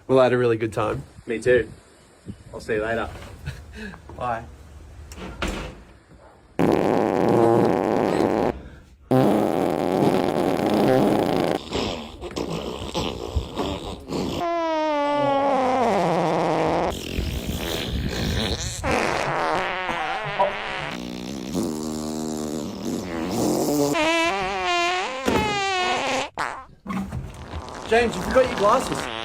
Well, I had a really good time. Me too. I'll see you later. Bye. James, you forgot your glasses.